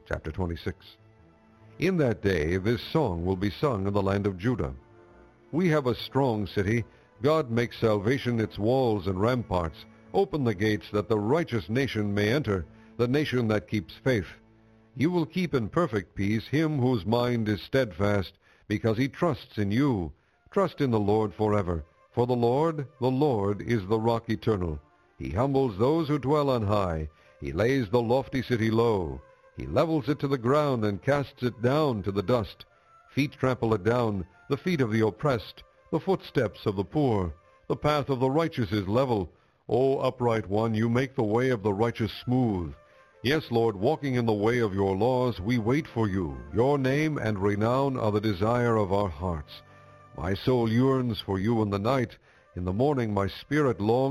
Chapter 26. In that day this song will be sung in the land of Judah. We have a strong city. God makes salvation its walls and ramparts. Open the gates that the righteous nation may enter, the nation that keeps faith. You will keep in perfect peace him whose mind is steadfast, because he trusts in you. Trust in the Lord forever. For the Lord is the rock eternal. He humbles those who dwell on high. He lays the lofty city low. He levels it to the ground and casts it down to the dust. Feet trample it down, the feet of the oppressed, the footsteps of the poor. The path of the righteous is level. O upright one, you make the way of the righteous smooth. Yes, Lord, walking in the way of your laws, we wait for you. Your name and renown are the desire of our hearts. My soul yearns for you in the night. In the morning my spirit longs